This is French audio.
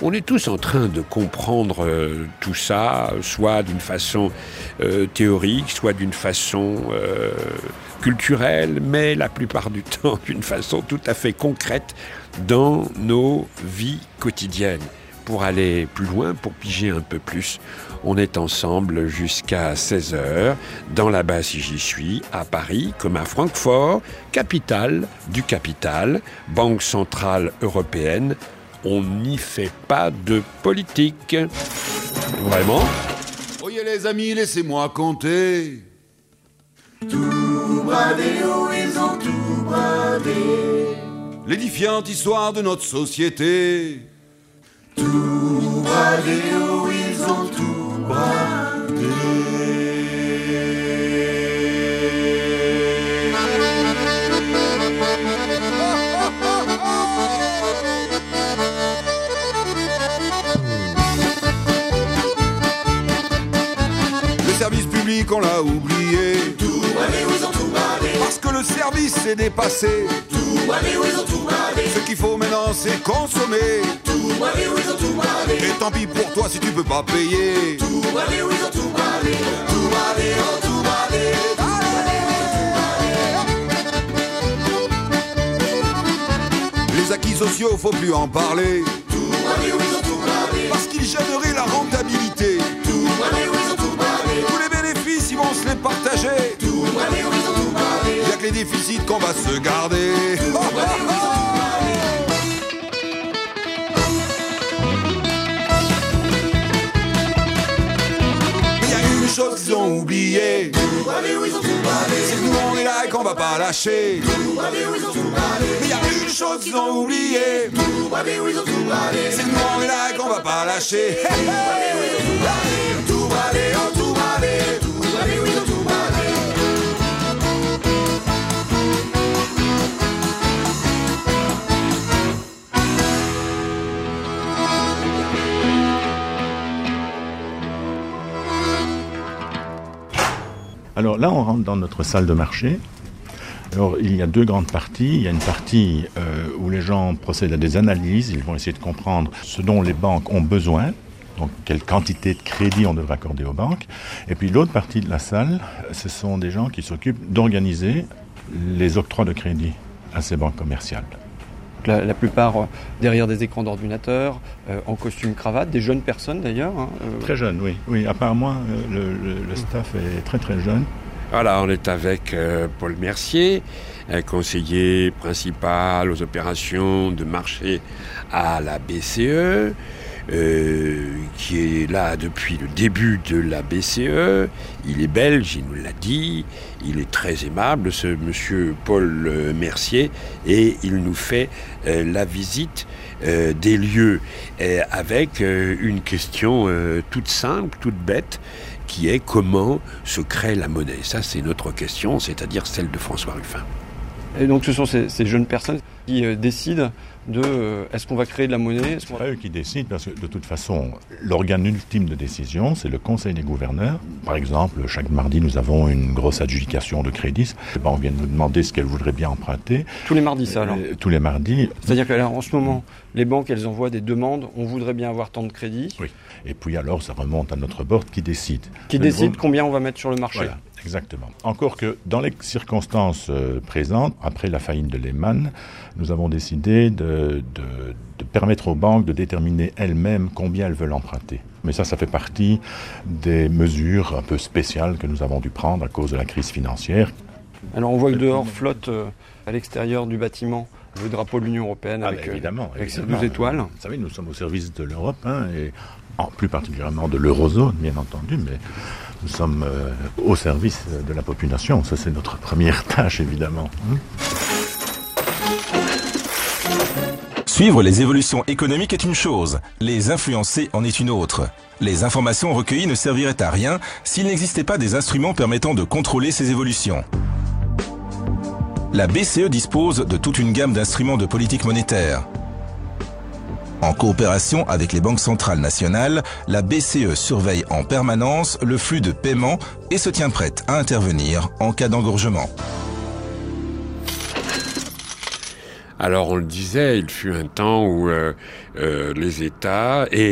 On est tous en train de comprendre tout ça, soit d'une façon théorique, soit d'une façon culturelle, mais la plupart du temps d'une façon tout à fait concrète dans nos vies quotidiennes. Pour aller plus loin, pour piger un peu plus, on est ensemble jusqu'à 16h dans la basse si j'y suis, à Paris comme à Francfort, capitale du capital, Banque Centrale Européenne. On n'y fait pas de politique. Vraiment ? Oyez les amis, laissez-moi compter. Tout bravé, oh, ils ont tout bravé. L'édifiante histoire de notre société. Tout bravé, oh, ils ont tout bravé. Le service public, on l'a oublié. Tout bravé, oh, ils ont tout bravé. Parce que le service s'est dépassé. Tout bravé, oh, ils ont tout bravé. Ce qu'il faut maintenant, c'est consommer. Tout bravé, oh, ils ont tout bravé. Et tant pis pour toi si tu peux pas payer. Tout bravé, oh, ils ont tout bravé. Tout bravé, oh, tout bravé. Les acquis sociaux, faut plus en parler. Tout bravé, oh, ils ont tout bravé. Parce qu'ils généreraient la rentabilité. Tout bravé, oh, ils ont tout bravé. Tous les bénéfices, ils vont se les partager. Tout bravé, oh, ils ont tout bravé. Y'a que les déficits qu'on va se garder. Tout bravé, oh, ils ont tout bravé. Chose qu'ils ont oublié. Tout bravé, oh, ils ont tout bravé. C'est que nous on est là et qu'on va pas lâcher. Tout bravé, oh, ils ont tout bravé. Mais y a une chose qu'ils ont oublié. Tout bravé, oh, ils ont tout bravé. C'est que nous on est là et qu'on va pas lâcher. Tout bravé, oh, ils ont tout bravé. Tout bravé, oh, tout bravé. Tout bravé, oh, ils ont tout bravé. Alors là, on rentre dans notre salle de marché. Alors, il y a deux grandes parties. Il y a une partie où les gens procèdent à des analyses. Ils vont essayer de comprendre ce dont les banques ont besoin. Donc, quelle quantité de crédit on devrait accorder aux banques. Et puis, l'autre partie de la salle, ce sont des gens qui s'occupent d'organiser les octrois de crédit à ces banques commerciales. La plupart derrière des écrans d'ordinateur, en costume cravate, des jeunes personnes d'ailleurs. Très jeunes, oui. Oui, à part moi, le staff est très très jeune. Voilà, on est avec Paul Mercier, conseiller principal aux opérations de marché à la BCE, qui est là depuis le début de la BCE. Il est belge, il nous l'a dit, il est très aimable, ce monsieur Paul Mercier, et il nous fait la visite des lieux avec une question toute simple, toute bête, qui est comment se crée la monnaie. Ça, c'est notre question, c'est-à-dire celle de François Ruffin. Et donc ce sont ces jeunes personnes qui décident de est-ce qu'on va créer de la monnaie. C'est pas eux qui décident, parce que de toute façon, l'organe ultime de décision, c'est le Conseil des gouverneurs. Par exemple, chaque mardi, nous avons une grosse adjudication de crédit. Les banques viennent nous demander ce qu'elles voudraient bien emprunter. Tous les mardis, ça alors Tous les mardis. C'est-à-dire qu'en ce moment, les banques, elles envoient des demandes, on voudrait bien avoir tant de crédit. Oui. Et puis alors, ça remonte à notre board qui décide. Qui décide combien on va mettre sur le marché. Voilà, exactement. Encore que dans les circonstances présentes, après la faillite de Lehman, nous avons décidé de permettre aux banques de déterminer elles-mêmes combien elles veulent emprunter. Mais ça fait partie des mesures un peu spéciales que nous avons dû prendre à cause de la crise financière. Alors on voit que dehors flotte à l'extérieur du bâtiment le drapeau de l'Union européenne avec ses 12 étoiles. Vous savez, nous sommes au service de l'Europe, et plus particulièrement de l'eurozone, bien entendu, mais nous sommes au service de la population. Ça, c'est notre première tâche, évidemment. Suivre les évolutions économiques est une chose, les influencer en est une autre. Les informations recueillies ne serviraient à rien s'il n'existait pas des instruments permettant de contrôler ces évolutions. La BCE dispose de toute une gamme d'instruments de politique monétaire. En coopération avec les banques centrales nationales, la BCE surveille en permanence le flux de paiement et se tient prête à intervenir en cas d'engorgement. Alors on le disait, il fut un temps où les États et